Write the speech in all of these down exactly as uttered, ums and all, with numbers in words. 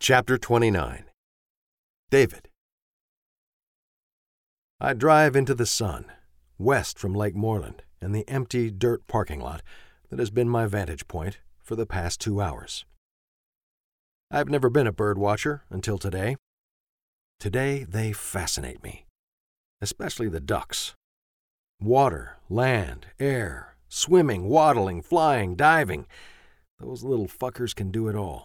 Chapter twenty-nine. David. I drive into the sun, west from Lake Moreland and the empty dirt parking lot that has been my vantage point for the past two hours. I've never been a bird watcher until today. Today they fascinate me, especially the ducks. Water, land, air, swimming, waddling, flying, diving. Those little fuckers can do it all.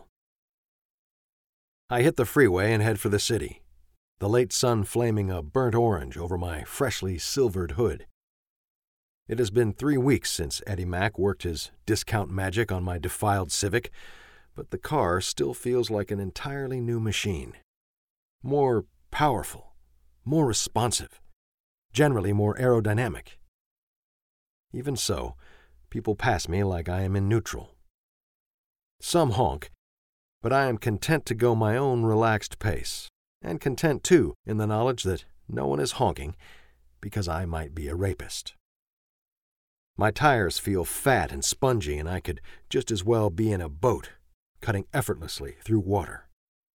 I hit the freeway and head for the city, the late sun flaming a burnt orange over my freshly silvered hood. It has been three weeks since Eddie Mac worked his discount magic on my defiled Civic, but the car still feels like an entirely new machine. More powerful, more responsive, generally more aerodynamic. Even so, people pass me like I am in neutral. Some honk, but I am content to go my own relaxed pace, and content, too, in the knowledge that no one is honking because I might be a rapist. My tires feel fat and spongy, and I could just as well be in a boat, cutting effortlessly through water.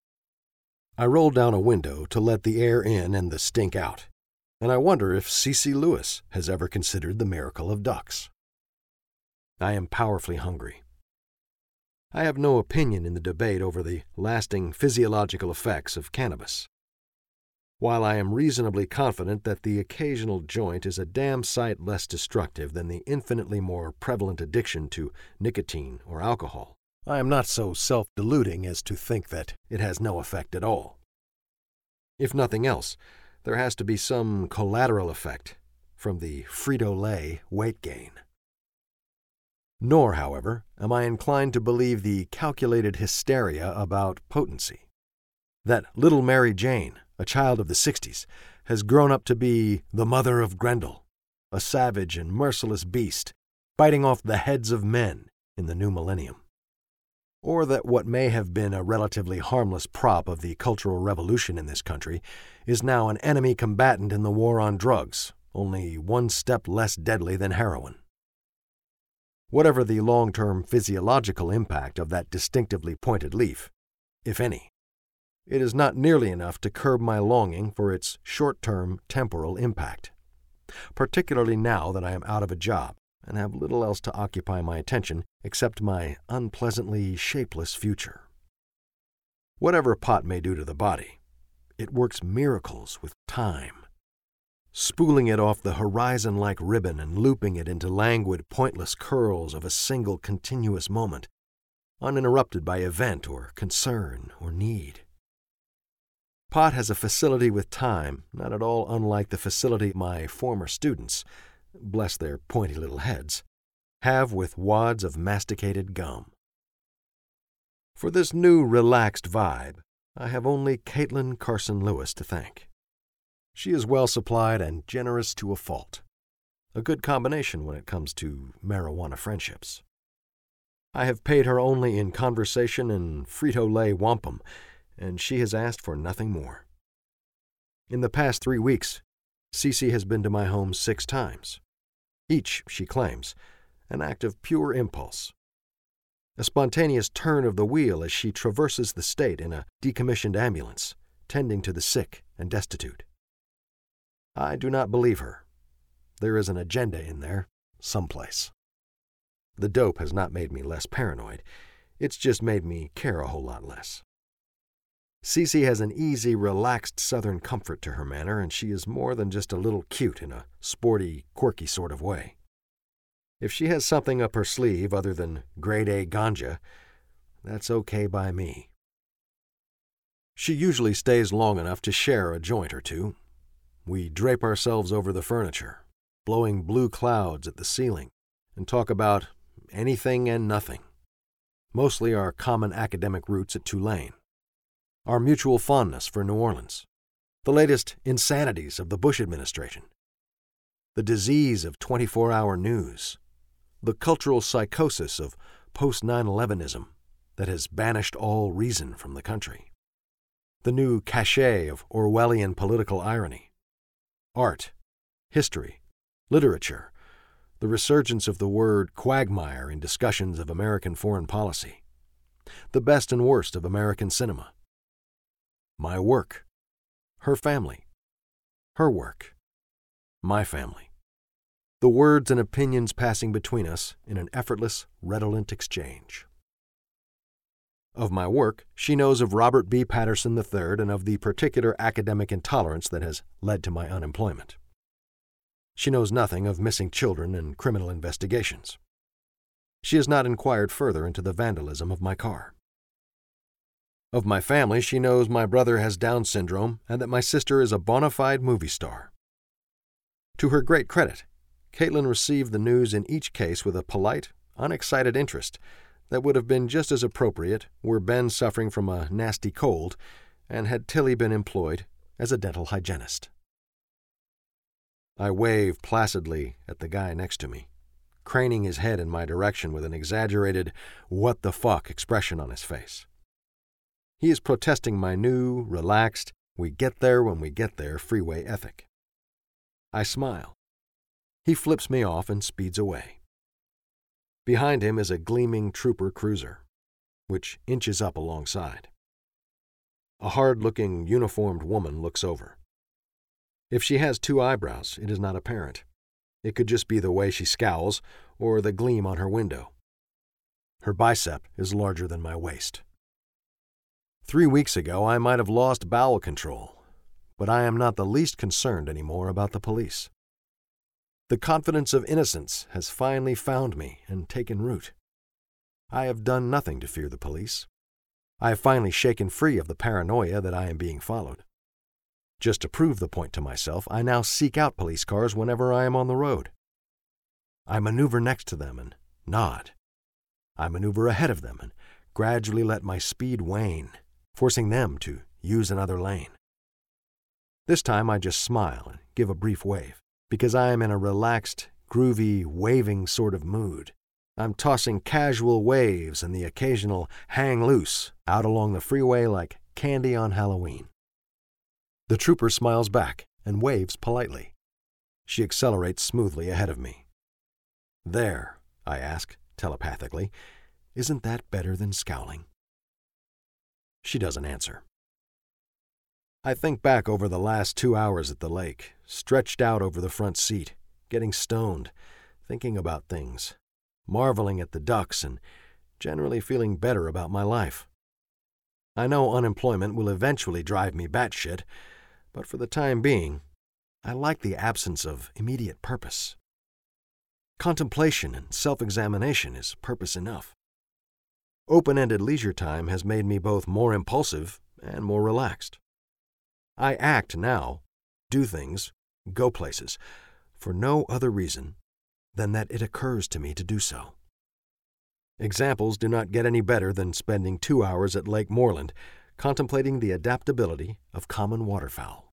I roll down a window to let the air in and the stink out, and I wonder if C C Lewis has ever considered the miracle of ducks. I am powerfully hungry. I have no opinion in the debate over the lasting physiological effects of cannabis. While I am reasonably confident that the occasional joint is a damn sight less destructive than the infinitely more prevalent addiction to nicotine or alcohol, I am not so self-deluding as to think that it has no effect at all. If nothing else, there has to be some collateral effect from the Frito-Lay weight gain. Nor, however, am I inclined to believe the calculated hysteria about potency. That little Mary Jane, a child of the sixties, has grown up to be the mother of Grendel, a savage and merciless beast, biting off the heads of men in the new millennium. Or that what may have been a relatively harmless prop of the Cultural Revolution in this country is now an enemy combatant in the war on drugs, only one step less deadly than heroin. Whatever the long-term physiological impact of that distinctively pointed leaf, if any, it is not nearly enough to curb my longing for its short-term temporal impact, particularly now that I am out of a job and have little else to occupy my attention except my unpleasantly shapeless future. Whatever pot may do to the body, it works miracles with time. Spooling it off the horizon like ribbon and looping it into languid, pointless curls of a single continuous moment, uninterrupted by event or concern or need. Pot has a facility with time not at all unlike the facility my former students, bless their pointy little heads, have with wads of masticated gum. For this new relaxed vibe, I have only Caitlin Carson Lewis to thank. She is well supplied and generous to a fault, a good combination when it comes to marijuana friendships. I have paid her only in conversation and Frito-Lay wampum, and she has asked for nothing more. In the past three weeks, Cece has been to my home six times, each, she claims, an act of pure impulse. A spontaneous turn of the wheel as she traverses the state in a decommissioned ambulance, tending to the sick and destitute. I do not believe her. There is an agenda in there, someplace. The dope has not made me less paranoid. It's just made me care a whole lot less. Cece has an easy, relaxed southern comfort to her manner, and she is more than just a little cute in a sporty, quirky sort of way. If she has something up her sleeve other than grade-A ganja, that's okay by me. She usually stays long enough to share a joint or two. We drape ourselves over the furniture, blowing blue clouds at the ceiling, and talk about anything and nothing. Mostly our common academic roots at Tulane, our mutual fondness for New Orleans, the latest insanities of the Bush administration, the disease of twenty-four hour news, the cultural psychosis of post nine elevenism that has banished all reason from the country, the new cachet of Orwellian political irony, art, history, literature, the resurgence of the word quagmire in discussions of American foreign policy, the best and worst of American cinema, My work. Her family. Her work. My family. The words and opinions passing between us in an effortless, redolent exchange. Of my work, she knows of Robert B. Patterson the third and of the particular academic intolerance that has led to my unemployment. She knows nothing of missing children and criminal investigations. She has not inquired further into the vandalism of my car. Of my family, she knows my brother has Down syndrome and that my sister is a bona fide movie star. To her great credit, Caitlin received the news in each case with a polite, unexcited interest that would have been just as appropriate were Ben suffering from a nasty cold and had Tilly been employed as a dental hygienist. I wave placidly at the guy next to me, craning his head in my direction with an exaggerated, what the fuck expression on his face. He is protesting my new, relaxed, we get there when we get there freeway ethic. I smile. He flips me off and speeds away. Behind him is a gleaming trooper cruiser, which inches up alongside. A hard-looking, uniformed woman looks over. If she has two eyebrows, it is not apparent. It could just be the way she scowls or the gleam on her window. Her bicep is larger than my waist. Three weeks ago, I might have lost bowel control, but I am not the least concerned anymore about the police. The confidence of innocence has finally found me and taken root. I have done nothing to fear the police. I have finally shaken free of the paranoia that I am being followed. Just to prove the point to myself, I now seek out police cars whenever I am on the road. I maneuver next to them and nod. I maneuver ahead of them and gradually let my speed wane, forcing them to use another lane. This time I just smile and give a brief wave, because I am in a relaxed, groovy, waving sort of mood. I'm tossing casual waves and the occasional hang loose out along the freeway like candy on Halloween. The trooper smiles back and waves politely. She accelerates smoothly ahead of me. There, I ask telepathically, isn't that better than scowling? She doesn't answer. I think back over the last two hours at the lake, stretched out over the front seat, getting stoned, thinking about things, marveling at the ducks, and generally feeling better about my life. I know unemployment will eventually drive me batshit, but for the time being, I like the absence of immediate purpose. Contemplation and self-examination is purpose enough. Open-ended leisure time has made me both more impulsive and more relaxed. I act now, do things, go places, for no other reason than that it occurs to me to do so. Examples do not get any better than spending two hours at Lake Moreland contemplating the adaptability of common waterfowl.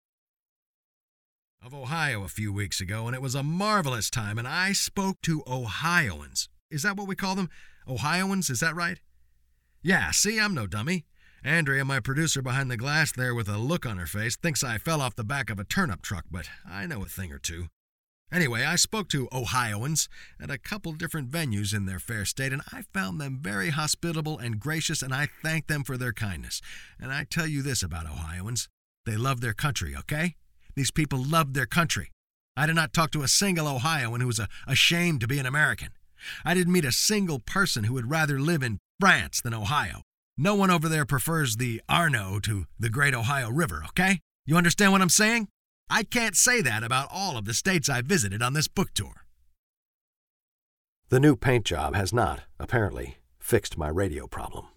Of Ohio a few weeks ago, and it was a marvelous time, and I spoke to Ohioans. Is that what we call them? Ohioans, is that right? Yeah, see, I'm no dummy. Andrea, my producer behind the glass there with a look on her face, thinks I fell off the back of a turnip truck, but I know a thing or two. Anyway, I spoke to Ohioans at a couple different venues in their fair state, and I found them very hospitable and gracious, and I thank them for their kindness. And I tell you this about Ohioans, they love their country, okay? These people love their country. I did not talk to a single Ohioan who was a, ashamed to be an American. I didn't meet a single person who would rather live in France than Ohio. No one over there prefers the Arno to the Great Ohio River, okay? You understand what I'm saying? I can't say that about all of the states I visited on this book tour. The new paint job has not, apparently, fixed my radio problem.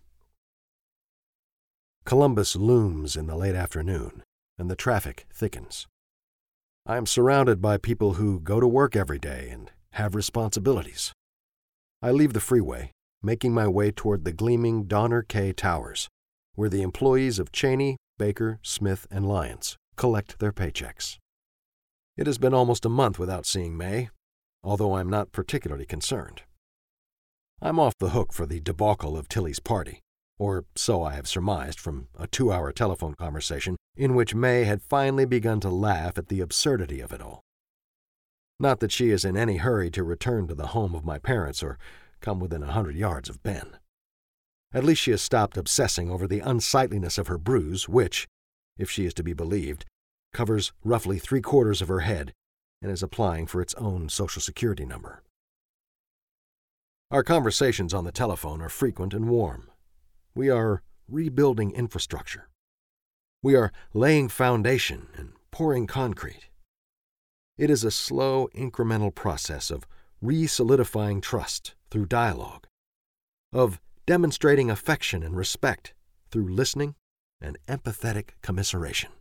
Columbus looms in the late afternoon, and the traffic thickens. I am surrounded by people who go to work every day and have responsibilities. I leave the freeway, making my way toward the gleaming Donner K Towers, where the employees of Cheney, Baker, Smith, and Lyons collect their paychecks. It has been almost a month without seeing May, although I'm not particularly concerned. I'm off the hook for the debacle of Tilly's party, or so I have surmised from a two-hour telephone conversation in which May had finally begun to laugh at the absurdity of it all. Not that she is in any hurry to return to the home of my parents or come within a hundred yards of Ben. At least she has stopped obsessing over the unsightliness of her bruise, which, if she is to be believed, covers roughly three-quarters of her head and is applying for its own Social Security number. Our conversations on the telephone are frequent and warm. We are rebuilding infrastructure. We are laying foundation and pouring concrete. It is a slow, incremental process of re-solidifying trust through dialogue, of demonstrating affection and respect through listening and empathetic commiseration.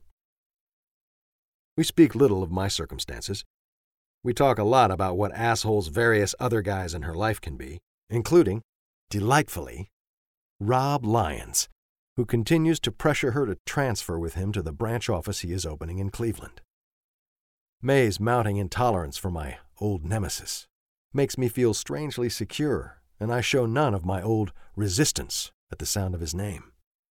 We speak little of my circumstances. We talk a lot about what assholes various other guys in her life can be, including, delightfully, Rob Lyons, who continues to pressure her to transfer with him to the branch office he is opening in Cleveland. May's mounting intolerance for my old nemesis makes me feel strangely secure, and I show none of my old resistance at the sound of his name.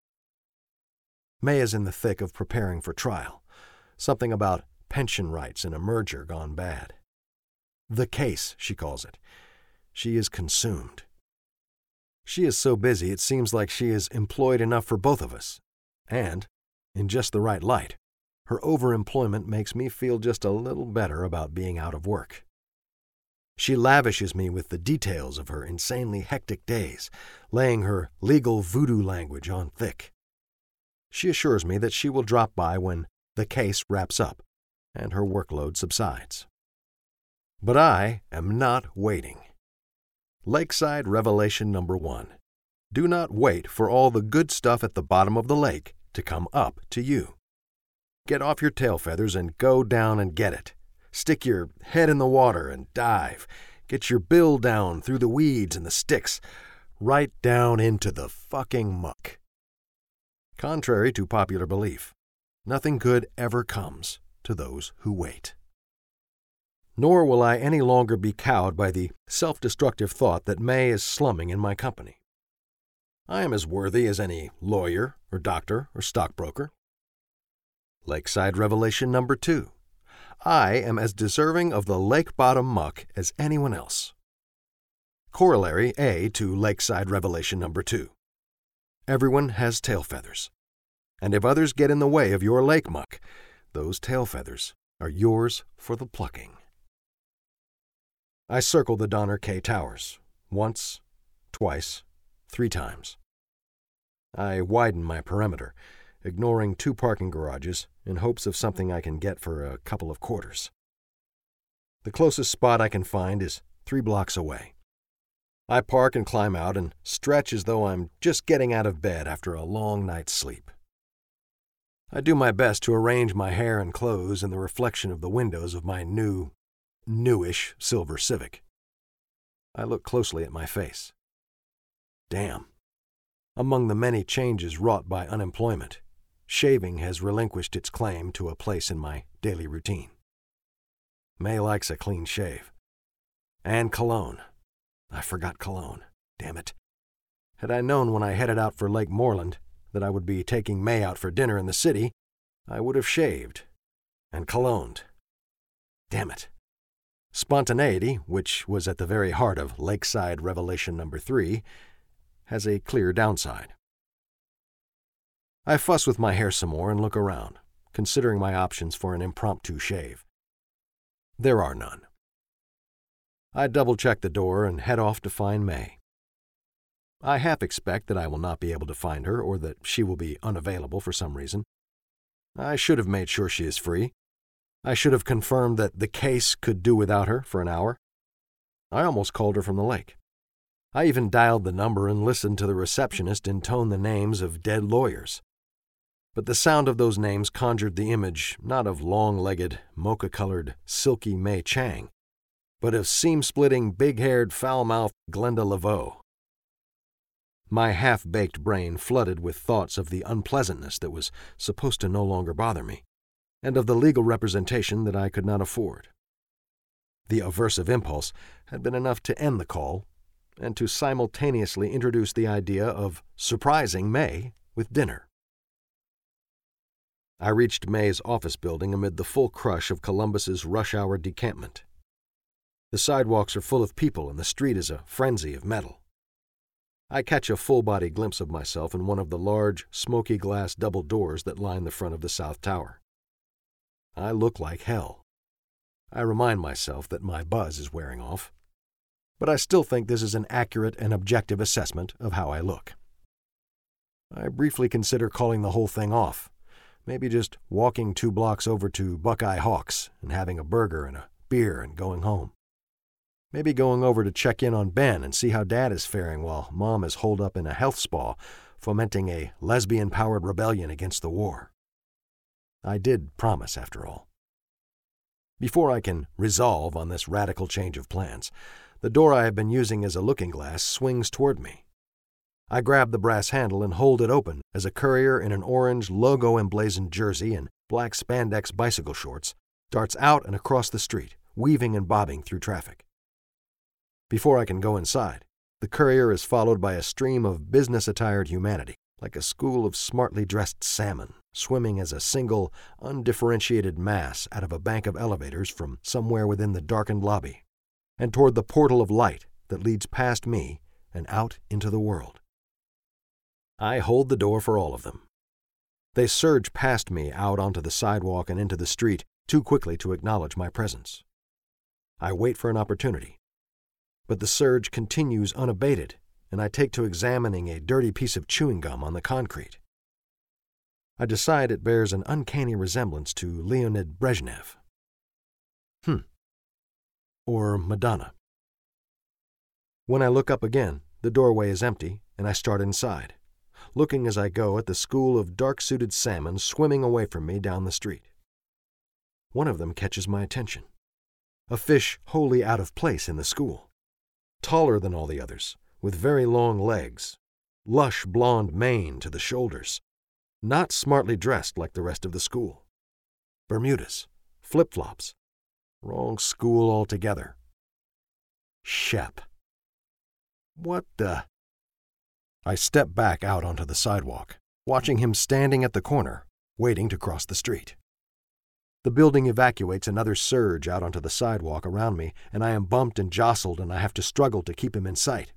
May is in the thick of preparing for trial, something about pension rights in a merger gone bad. The case, she calls it. She is consumed. She is so busy it seems like she is employed enough for both of us, and, in just the right light, her overemployment makes me feel just a little better about being out of work. She lavishes me with the details of her insanely hectic days, laying her legal voodoo language on thick. She assures me that she will drop by when the case wraps up and her workload subsides. But I am not waiting. Lakeside Revelation number one. Do not wait for all the good stuff at the bottom of the lake to come up to you. Get off your tail feathers and go down and get it. Stick your head in the water and dive. Get your bill down through the weeds and the sticks, right down into the fucking muck. Contrary to popular belief, nothing good ever comes to those who wait. Nor will I any longer be cowed by the self-destructive thought that May is slumming in my company. I am as worthy as any lawyer or doctor or stockbroker. Lakeside Revelation number two. I am as deserving of the lake bottom muck as anyone else. Corollary A to Lakeside Revelation number two. Everyone has tail feathers. And if others get in the way of your lake muck, those tail feathers are yours for the plucking. I circle the Donner K Towers, once, twice, three times. I widen my perimeter, ignoring two parking garages in hopes of something I can get for a couple of quarters. The closest spot I can find is three blocks away. I park and climb out and stretch as though I'm just getting out of bed after a long night's sleep. I do my best to arrange my hair and clothes in the reflection of the windows of my new, newish silver Civic. I look closely at my face. Damn. Among the many changes wrought by unemployment, shaving has relinquished its claim to a place in my daily routine. May likes a clean shave. And cologne. I forgot cologne. Damn it. Had I known when I headed out for Lake Moreland that I would be taking May out for dinner in the city, I would have shaved and cologned. Damn it. Spontaneity, which was at the very heart of Lakeside Revelation number three, has a clear downside. I fuss with my hair some more and look around, considering my options for an impromptu shave. There are none. I double-check the door and head off to find May. I half expect that I will not be able to find her or that she will be unavailable for some reason. I should have made sure she is free. I should have confirmed that the case could do without her for an hour. I almost called her from the lake. I even dialed the number and listened to the receptionist intone the names of dead lawyers. But the sound of those names conjured the image not of long-legged, mocha-colored, silky May Chang, but of seam-splitting, big-haired, foul-mouthed Glenda Laveau. My half-baked brain flooded with thoughts of the unpleasantness that was supposed to no longer bother me, and of the legal representation that I could not afford. The aversive impulse had been enough to end the call and to simultaneously introduce the idea of surprising May with dinner. I reached May's office building amid the full crush of Columbus's rush-hour decampment. The sidewalks are full of people and the street is a frenzy of metal. I catch a full-body glimpse of myself in one of the large, smoky glass double doors that line the front of the South Tower. I look like hell. I remind myself that my buzz is wearing off, but I still think this is an accurate and objective assessment of how I look. I briefly consider calling the whole thing off, maybe just walking two blocks over to Buckeye Hawks and having a burger and a beer and going home. Maybe going over to check in on Ben and see how Dad is faring while Mom is holed up in a health spa, fomenting a lesbian-powered rebellion against the war. I did promise, after all. Before I can resolve on this radical change of plans, the door I have been using as a looking glass swings toward me. I grab the brass handle and hold it open as a courier in an orange logo-emblazoned jersey and black spandex bicycle shorts darts out and across the street, weaving and bobbing through traffic. Before I can go inside, the courier is followed by a stream of business-attired humanity, like a school of smartly dressed salmon, swimming as a single, undifferentiated mass out of a bank of elevators from somewhere within the darkened lobby, and toward the portal of light that leads past me and out into the world. I hold the door for all of them. They surge past me out onto the sidewalk and into the street too quickly to acknowledge my presence. I wait for an opportunity, but the surge continues unabated, and I take to examining a dirty piece of chewing gum on the concrete. I decide it bears an uncanny resemblance to Leonid Brezhnev. Hmm. Or Madonna. When I look up again, the doorway is empty, and I start inside, looking as I go at the school of dark-suited salmon swimming away from me down the street. One of them catches my attention, a fish wholly out of place in the school, taller than all the others, with very long legs, lush blonde mane to the shoulders, not smartly dressed like the rest of the school. Bermudas, flip-flops, wrong school altogether. Shep. What the... I step back out onto the sidewalk, watching him standing at the corner, waiting to cross the street. The building evacuates another surge out onto the sidewalk around me, and I am bumped and jostled, and I have to struggle to keep him in sight.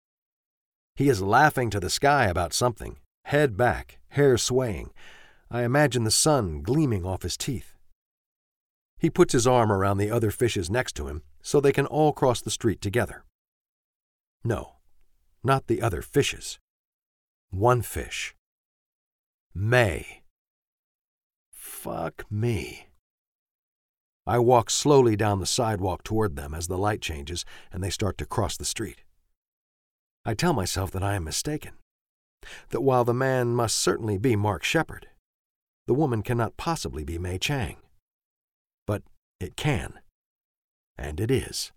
He is laughing to the sky about something, head back, hair swaying. I imagine the sun gleaming off his teeth. He puts his arm around the other fishes next to him so they can all cross the street together. No, not the other fishes. One fish. May. Fuck me. I walk slowly down the sidewalk toward them as the light changes and they start to cross the street. I tell myself that I am mistaken, that while the man must certainly be Mark Shepard, the woman cannot possibly be May Chang. But it can, and it is.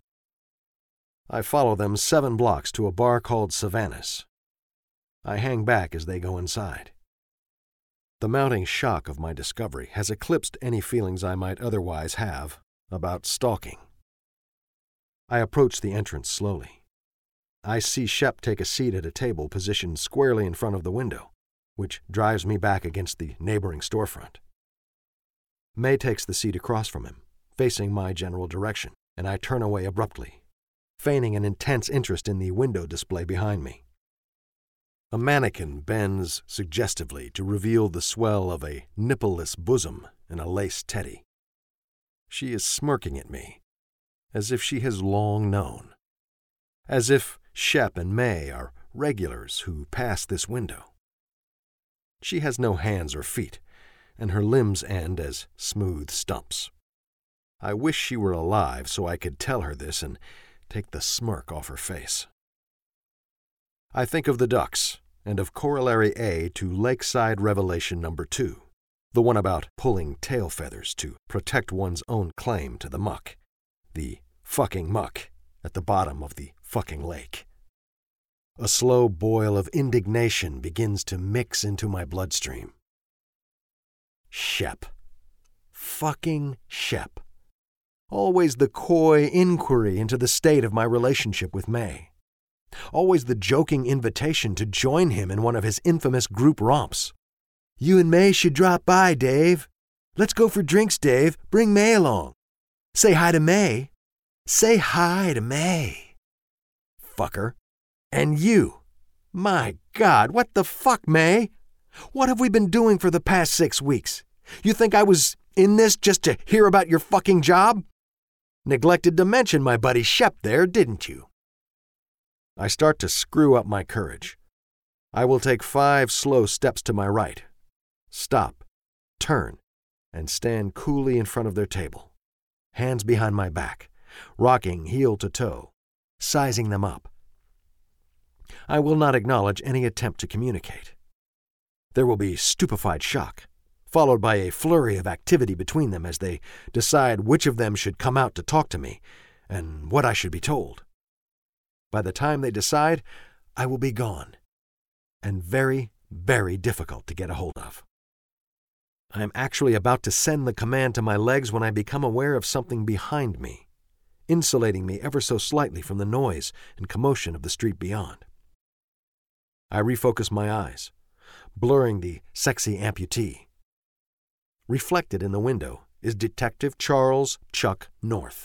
I follow them seven blocks to a bar called Savannah's. I hang back as they go inside. The mounting shock of my discovery has eclipsed any feelings I might otherwise have about stalking. I approach the entrance slowly. I see Shep take a seat at a table positioned squarely in front of the window, which drives me back against the neighboring storefront. May takes the seat across from him, facing my general direction, and I turn away abruptly, feigning an intense interest in the window display behind me. A mannequin bends suggestively to reveal the swell of a nippleless bosom and a lace teddy. She is smirking at me, as if she has long known, as if Shep and May are regulars who pass this window. She has no hands or feet, and her limbs end as smooth stumps. I wish she were alive so I could tell her this and take the smirk off her face. I think of the ducks, and of Corollary A to Lakeside Revelation number two, the one about pulling tail feathers to protect one's own claim to the muck, the fucking muck at the bottom of the fucking lake. A slow boil of indignation begins to mix into my bloodstream. Shep. Fucking Shep. Always the coy inquiry into the state of my relationship with May. Always the joking invitation to join him in one of his infamous group romps. You and May should drop by, Dave. Let's go for drinks, Dave. Bring May along. Say hi to May. Say hi to May. Fucker. And you. My God, what the fuck, May? What have we been doing for the past six weeks? You think I was in this just to hear about your fucking job? Neglected to mention my buddy Shep there, didn't you? I start to screw up my courage. I will take five slow steps to my right, stop, turn, and stand coolly in front of their table, hands behind my back, rocking heel to toe, sizing them up. I will not acknowledge any attempt to communicate. There will be stupefied shock, followed by a flurry of activity between them as they decide which of them should come out to talk to me and what I should be told. By the time they decide, I will be gone, and very, very difficult to get a hold of. I am actually about to send the command to my legs when I become aware of something behind me, insulating me ever so slightly from the noise and commotion of the street beyond. I refocus my eyes, blurring the sexy amputee. Reflected in the window is Detective Charles Chuck North.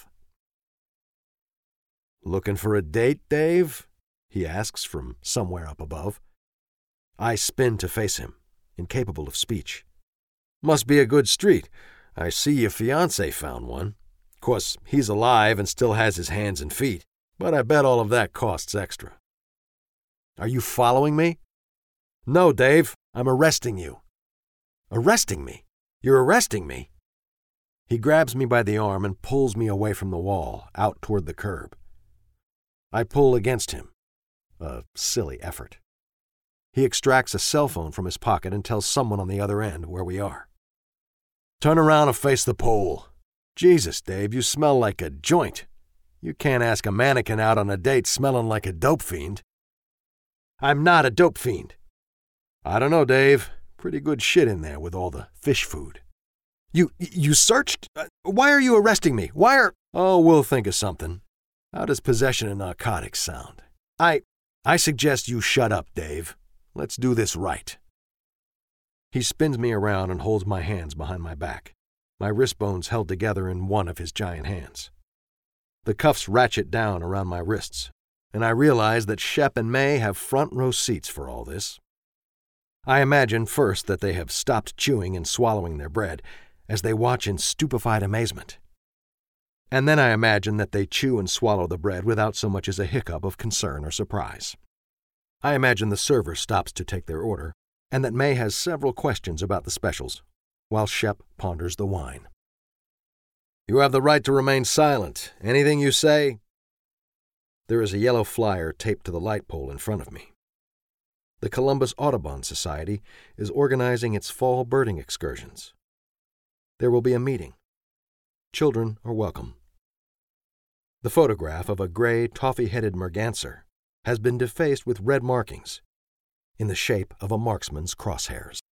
"Looking for a date, Dave?" he asks from somewhere up above. I spin to face him, incapable of speech. "Must be a good street. I see your fiancé found one. Of course, he's alive and still has his hands and feet, but I bet all of that costs extra." "Are you following me?" "No, Dave. I'm arresting you." "Arresting me? You're arresting me?" He grabs me by the arm and pulls me away from the wall, out toward the curb. I pull against him. A silly effort. He extracts a cell phone from his pocket and tells someone on the other end where we are. "Turn around and face the pole." "Jesus, Dave, you smell like a joint. You can't ask a mannequin out on a date smelling like a dope fiend." "I'm not a dope fiend." "I don't know, Dave. Pretty good shit in there with all the fish food." You, you searched? Why are you arresting me? Why are... Oh, we'll think of something. How does possession of narcotics sound? I, I suggest you shut up, Dave. Let's do this right. He spins me around and holds my hands behind my back, my wrist bones held together in one of his giant hands. The cuffs ratchet down around my wrists, and I realize that Shep and May have front row seats for all this. I imagine first that they have stopped chewing and swallowing their bread as they watch in stupefied amazement. And then I imagine that they chew and swallow the bread without so much as a hiccup of concern or surprise. I imagine the server stops to take their order, and that May has several questions about the specials, while Shep ponders the wine. "You have the right to remain silent. Anything you say..." There is a yellow flyer taped to the light pole in front of me. The Columbus Audubon Society is organizing its fall birding excursions. There will be a meeting. Children are welcome. The photograph of a gray, toffee-headed merganser has been defaced with red markings in the shape of a marksman's crosshairs.